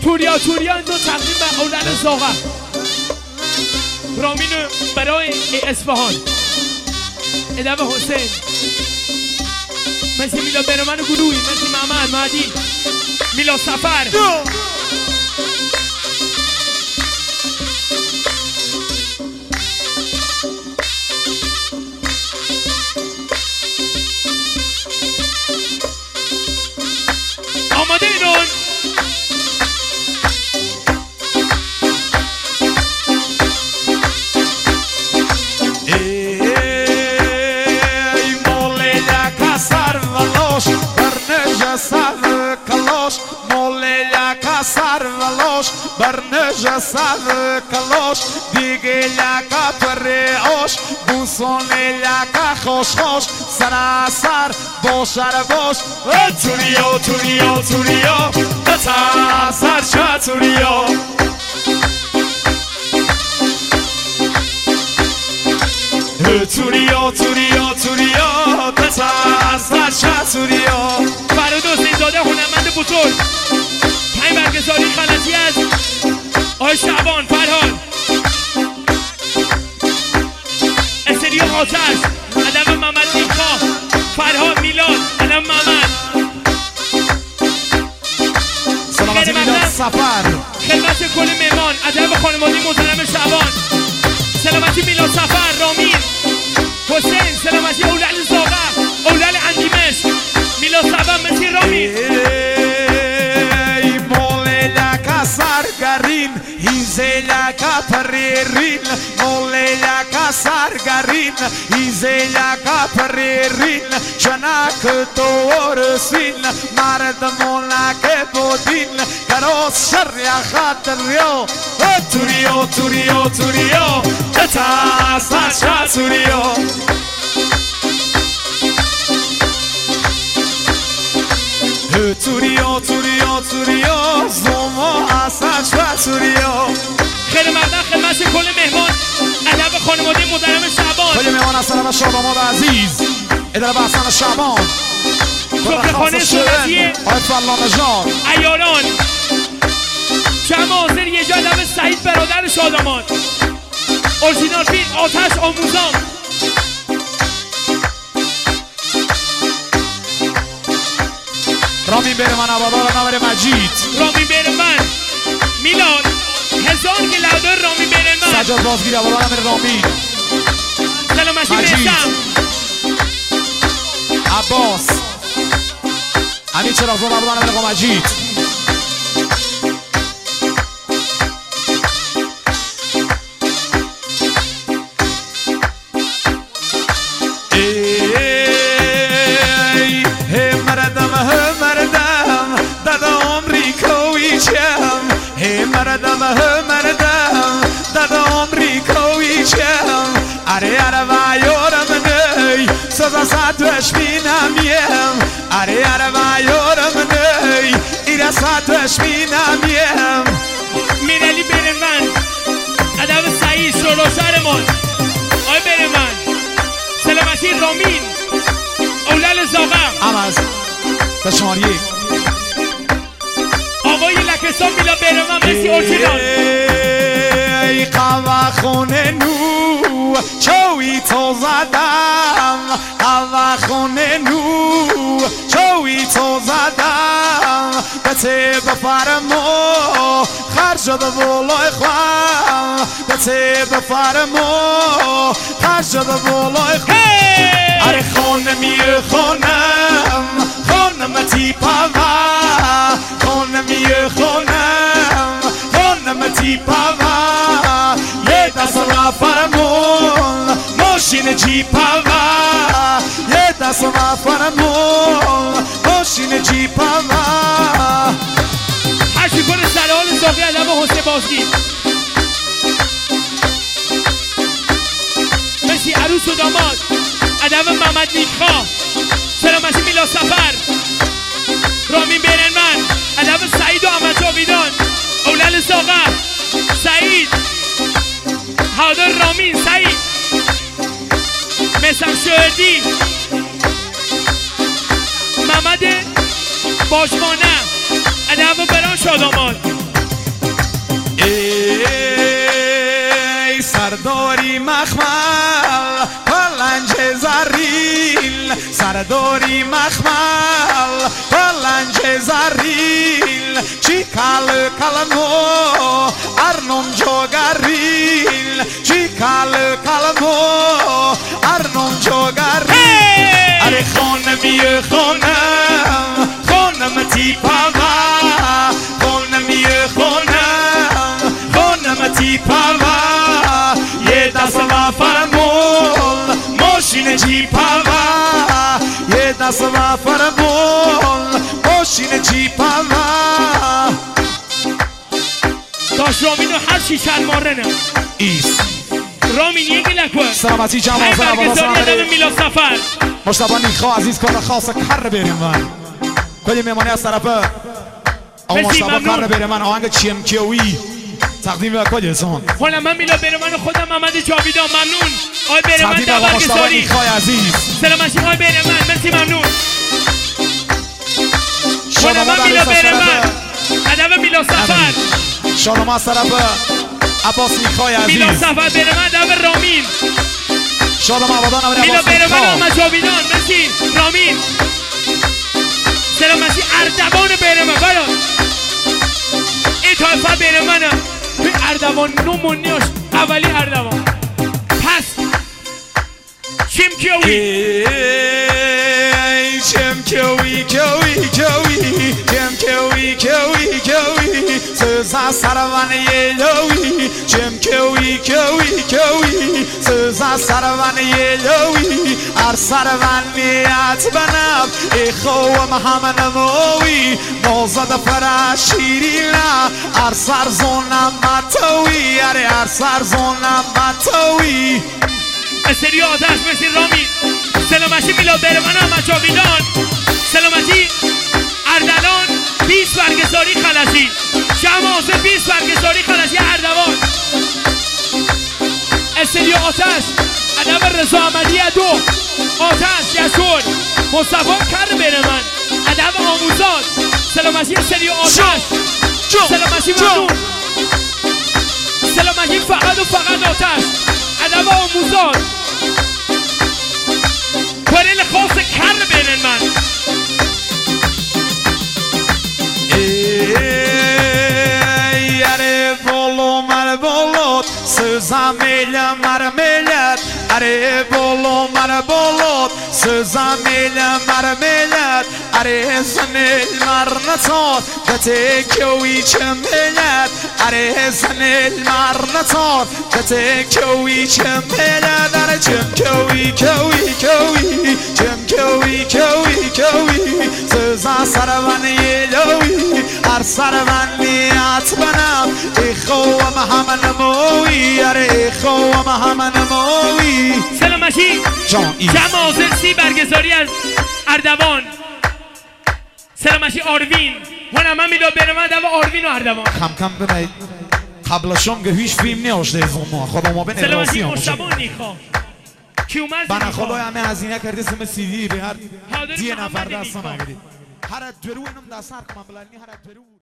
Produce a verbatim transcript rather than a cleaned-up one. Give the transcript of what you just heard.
توریا توریا این دو تقدیم به اولاد زاغه رامین برای اصفهان ادب حسین مثل میلا برمن گروهی مثل محمد مهدی میلا سفر آماده اینون سرولوش بر نجسد کلوش دیگه لکا پریوش بوسونه لکا خوش خوش سراسر باشر باش توریو توریو توریو بتا سرچه توریو توریو توریو توریو بتا سرچه توریو فرود حسین زاده هنرمند بزرگ این برگزاری خلطی از آقای شعبان فرهاد استریو آتش ادب محمد نیکا فرهاد میلاد ادب محمد سلامتی میلاد سفر خدمت کل مهمان ادب خانوادگی محترم شعبان سلامتی میلاد سفر رامین حسین سلامتی اولاد زاغه اولاد اندیمش میلاد سفر مثل رامین سرگرین هیزلکا پریرین موللکا سرگرین هیزلکا پریرین چنک دورسین مردمونک بودین کروس شر خاطریو توریو توریو توریو تا سرچا توریو توریو توریو توریو زومو اساس و توریو خیلی ممنون خدمت کل مهمان ادب خانواده محترم شعبان کل مهمان اصلا شعبان عزیز ادب اصلا شعبان سفره خانه سنتیه آقای فلان جان عیاران جمع حاضر یه جا ادب سعید برادر شادمان اورجینال فیلم آتش آموزان رامین برمن عبادار نور مجید رامین برمن میلاد هزار گلادر رامین برمن سجاد بازگیر عبادار نور رامین سلامتی برسم عباس امین چراغزاد عبادار نور مجید مردم مردم داد آمریکایی چم اره اره وایورم نی سوزا ساتوش بینمیم اره اره وایورم نی ایره ساتوش بینمیم میرالی برمن ادب سعید شروع شهرمان آی برمن سلامتی رامین اولاد زاغم امز تشماریه آقای لکستان میلا برمن مثل اورجینال ای قوا خونه نو چوی تو زدم قوا خونه نو چوی تو زدم بته بفرمو خرجد بولای خواه بته بفرمو خرجد بولای خواه اره خونه می خونم خونم تیپا خونم می خونم خونم تیپا یه دست را فرمون ماشین جیپا یه دست را فرمون ماشین جیپا هرچی کنه سلام زاغی ادب حسین بازگیر مثل عروس و داماد ادب محمد نیکا سلامتی میلا سفر رامین برنمن ادب سعید و احمد جاویدان اولاد زاغر سعید حاضر رامین سعید مسم شهردی محمد باشمانه ادب بران شادامان سرداری مخمل پلنج زریل سرداری مخمل پلنج زریل چی کل کلمو ارنم جوگریل چی کل کلمو ارنم جوگریل اره خانمی خانم خانم تیپاوا خانمی خانم خانم تیپاوا یه دست و فرمول ماشین جیپاوا یه دست و فرمول ماشین جیپاوا داش رامینو هر چی چند ماره نه ایست رامین یه گلکوه سلامتی جمع های برگزاری ادب میلاد سفر مشتبه نیخا عزیز کار خاص کر بریم من کلی میمانی از طرف آقا مشتبه کر بریم من آهنگ چیم کیوی تقدیم به کلی سون حالا من میلاد برمان خودم محمد جاویدان ممنون آقای برمان تقدیم به آقا مشتبه نیخا عزیز سلامتی آقای برمان مرسی ممنون حالا من میلاد برمان ادب میلاد سفر شادم از طرف عباس نیخای عزیز میلاد سفر برمان ادب رامین شادم آبادان امیر میلاد عباس برمان نیخا محمد جاویدان مرسی رامین سلامتی اردوان برمان برات این طایفه برمانه توی اردوان نمونیاش اولی اردوان پس چیم کیوی چیم کیوی کیوی کیوی چیم کیوی کیوی کیوی سوزا سروان یلوی چیم کیوی کیوی کیوی سوزا سروان یلوی ار سروان نیت بنام ای خوام همه نموی نوزد فراشیرینا ار سرزونم ماتوی اره ار سرزونم ماتوی استری آتش مثل رامین سلامتی میلاد برمان احمد جاویدان سلامتی اردلان بیست برگزاری خلصی شمع حسین بیست برگزاری خلصی اردوان استری آتش ادب رضا احمدی دو آتش یسور مصطفی کر برمان ادب آموزاد سلامتی استری آتش سلامتی ممنون سلامتی فقط و فقط آتش ادب آموزاد کلیل خاص کر بینن من اره بولو مر بولوت سوزم ایلم مر ملت اره بولو مر بولوت سوزم ایلم مر ملت اره زنیل مر نتار کته کوی چه ملت اره زنیل مر نتار کته کوی چه ملت اره چم کوی کوی کوی چم کوی کوی کوی سوزا سروان یلوی هر سروان نیت بنام ای خوام همه نموی اره ای خوام همه نموی سلامتی جمع حاضر سی برگزاری از اردوان سلامتی آروین هنم من میلاد برمان دو آروین و اردوان کم کم ببینید قبل شام که هیچ فیلم نیاشته از ما خدا ما بین سلامتی مشتبه نیخا کی اومد بنا خدا همه هزینه کرده سم سی دی به هر دی نفر دستم اگری هر درو اینم دست هر کم بلنی هر درو